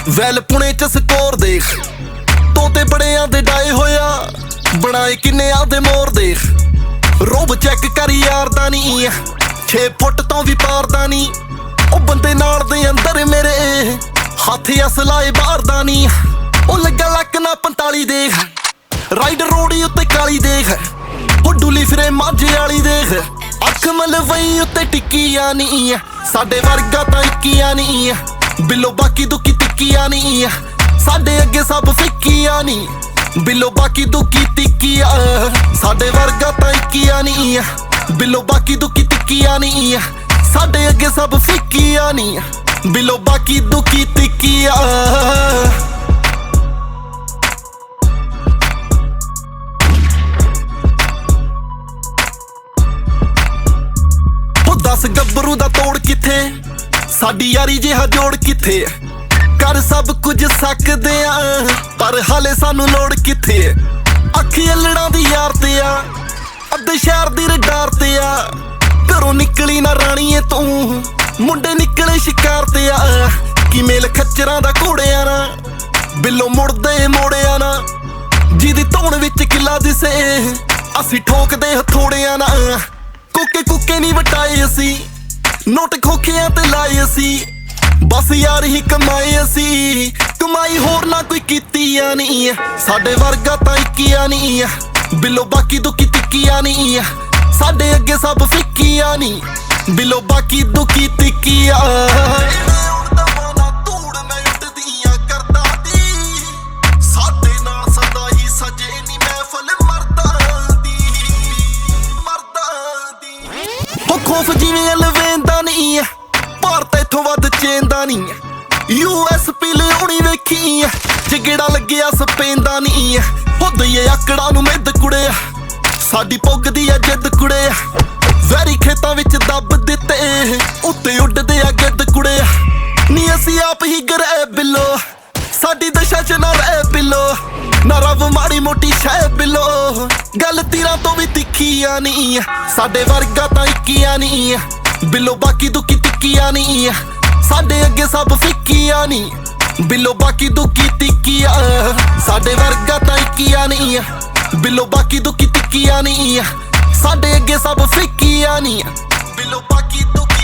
Well Pune ਚ score ਦੇਖ, ਤੋਤੇ ਬੜਿਆਂ ਦੇ ਡਾਏ ਹੋਇਆ, ਬਣਾਏ ਕਿੰਨਿਆਂ ਦੇ ਮੋਰ ਦੇਖ। ਰੋਬ ਚੈੱਕ ਕਰ ਯਾਰ ਦਾ ਨੀ, 6 ਫੁੱਟ ਤੋਂ ਵੀ ਪਾਰ ਦਾ ਨੀ। ਉਹ ਬੰਦੇ ਨਾਲ ਦੇ ਅੰਦਰ ਮੇਰੇ ਹੱਥ ਅਸਲਾਏ ਬਾਹਰ ਦਾ ਨੀ। ਉਹ ਲੱਗਾ ਲੱਕ ਨਾ 45 ਦੇਖ, ਰਾਈਡ ਰੋੜੀ ਉੱਤੇ ਕਾਲੀ ਦੇਖ। ਉਹ ਡੁੱਲੀ ਫਿਰੇ ਮਾਝੇ ਵਾਲੀ ਦੇਖ, ਅੱਖ ਮਲਵਈ ਉੱਤੇ ਟਿੱਕੀਆਂ ਨੀ। ਸਾਡੇ ਵਰਗਾ ਤਾਂ ਇੱਕੀਆਂ ਨੀ, ਬਿੱਲੋ ਬਾਕੀ ਦੁੱਕੀ ਤਿੱਕੀਆਂ ਨੀ। ਸਾਡੇ ਅੱਗੇ ਸਭ ਫਿੱਕੀਆਂ ਨੀ, ਬਿੱਲੋ ਬਾਕੀ ਦੁੱਕੀ ਤਿੱਕੀਆਂ। ਸਾਡੇ ਵਰਗਾ ਤਾਂ ਇੱਕੀਆਂ ਨੀ, ਬਿੱਲੋ ਬਾਕੀ ਦੁੱਕੀ ਤਿੱਕੀਆਂ ਨੀ। ਸਾਡੇ ਅੱਗੇ ਸਭ ਫਿੱਕੀਆਂ ਨੀ, ਬਿੱਲੋ ਬਾਕੀ ਦੁੱਕੀ ਤਿੱਕੀਆਂ। ਦੱਸ ਗੱਭਰੂ ਦਾ ਤੋੜ ਕਿੱਥੇ, ਸਾਡੀ ਯਾਰੀ ਜਿਹਾ ਜੋੜ ਕਿੱਥੇ। ਕਰ ਸਭ ਕੁਝ ਸਕਦੇ ਆ, ਪਰ ਹਾਲੇ ਸਾਨੂੰ ਲੋੜ ਕਿੱਥੇ। ਅੱਖੀ ਅਲੜਾਂ ਦੀ ਯਾਰ ਤੇ ਆ, ਅੱਧੇ ਸ਼ਹਿਰ ਦੀ ਰਡਾਰ ਤੇ ਆ। ਘਰੋਂ ਨਿਕਲੀ ਨਾ ਰਾਣੀਏ ਤੂੰ, ਮੁੰਡੇ ਨਿਕਲੇ ਸ਼ਿਕਾਰ ਤੇ ਆ। ਕੀ ਮੇਲ ਖੱਚਰਾਂ ਦਾ ਘੋੜਿਆਂ ਨਾ, ਬਿੱਲੋ ਮੁੜਦੇ ਮੋੜਿਆ ਨਾ। ਜਿਹਦੀ ਧੌਣ ਵਿੱਚ ਕਿੱਲਾ ਦਿਸੇ, ਅਸੀਂ ਠੋਕਦੇ ਹਥੋੜਿਆਂ ਨਾ। ਕੋਕੇ ਕੁੱਕੇ ਨਹੀਂ ਵਟਾਏ ਅਸੀਂ, ਨੋਟ ਖੋਖਿਆਂ ਤੇ ਲਾਏ ਅਸੀਂ। ਬਸ ਯਾਰ ਹੀ ਕਮਾਏ ਅਸੀਂ, ਕਮਾਈ ਹੋਰ ਨਾ ਕੋਈ ਕੀਤੀ ਆ ਨੀ। ਸਾਡੇ ਵਰਗਾ ਤਾਂ ਇੱਕੀਆਂ ਨੀ, ਬਿੱਲੋ ਬਾਕੀ ਦੁੱਕੀ ਤਿੱਕੀਆਂ ਨੀ। ਸਾਡੇ ਅੱਗੇ ਸਭ ਫਿੱਕੀਆਂ ਨੀ, ਬਿੱਲੋ ਬਾਕੀ ਦੁੱਕੀ ਤਿੱਕੀਆਂ। ਖੋਫ ਜਿਵੇਂ ਲਵੇਂਦਾ ਨੀ, ਭਾਰਤ ਇੱਥੋਂ ਵੱਧ ਚੇਂਦਾ ਨੀ। USB ਲਿਆਉਣੀ ਵੇਖੀ, ਜਿਗੜਾ ਲੱਗਿਆ ਸਪੇਂਦਾ ਨੀ। ਹੁੱਦਈਏ ਆਕੜਾਂ ਨੂੰ ਮਿੱਧ ਕੁੜਿਆ, ਸਾਡੀ ਪੁੱਗਦੀ ਆ ਜਿੱਦ ਕੁੜਿਆ। ਵੈਰੀ ਖੇਤਾਂ ਵਿੱਚ ਦੱਬ ਦਿੱਤੇ, ਉੱਤੇ ਉੱਡਦੇ ਆ ਗਿੱਧ ਕੁੜਿਆ। ਨੀ ਅਸੀਂ ਆਪ ਹੀ ਗਰੇ ਬਿੱਲੋ, ਸਾਡੀ ਦਸ਼ਾ ਚ ਨਾ ਰਹਿ ਬਿੱਲੋ। ਨਾ ਰੱਬ ਮਾੜੀ ਮੋਟੀ ਸ਼ੈ ਬਿੱਲੋ, ਗੱਲ ਤੀਰਾਂ ਤੋਂ ਵੀ ਤਿੱਖੀਆਂ ਨੀ। ਸਾਡੇ ਵਰਗਾ ਤਾਂ ਇੱਕੀਆਂ ਨੀ, ਬਿੱਲੋ ਬਾਕੀ ਦੁੱਕੀ ਤਿੱਕੀਆਂ ਨੀ। ਸਾਡੇ ਅੱਗੇ ਸਭ ਫਿੱਕੀਆਂ ਨੀ, ਬਿੱਲੋ ਬਾਕੀ ਦੁੱਕੀ ਤਿੱਕੀਆਂ। ਸਾਡੇ ਵਰਗਾ ਤਾਂ ਇੱਕੀਆਂ ਨੀ, ਬਿੱਲੋ ਬਾਕੀ ਦੁੱਕੀ ਤਿੱਕੀਆਂ ਨੀ। ਸਾਡੇ ਅੱਗੇ ਸਭ ਫਿੱਕੀਆਂ ਨੀ, ਬਿੱਲੋ ਬਾਕੀ ਦੁੱਕੀ